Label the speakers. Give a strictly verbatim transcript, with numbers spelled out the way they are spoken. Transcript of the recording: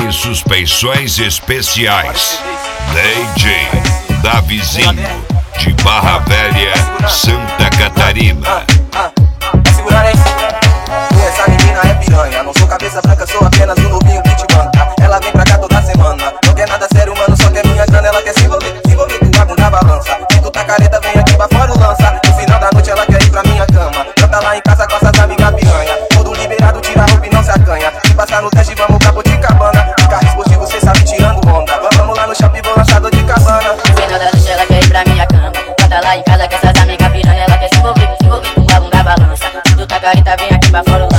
Speaker 1: e suspeições especiais. D J Davizinho, de Barra Velha, Santa Catarina.
Speaker 2: Vai segurar, hein? Essa menina é piranha. Não sou cabeça branca, sou apenas um novinho que te banca. Ela vem pra cá toda semana. Não quer nada sério, mano, só quer minha grana. Ela quer se envolver, se envolver com a bunda balança. Se tu tá careta, vem aqui pra fora o lança. No final da noite ela quer ir pra minha cama. Canta lá em casa com essas amigas piranha. Tudo liberado, tira a roupa e não se acanha. Se passar no teste, vamos pra Cabana. Carro esportivo, cê sabe, tirando onda. Vamos lá no shopping, vou lançar dor de cabana.
Speaker 3: No final da noite ela quer ir pra minha cama. Canta lá em casa com essas amigas piranha. Ela quer se envolver, se envolver com a bunda balança. Se tu tá careta, vem aqui pra fora o lança.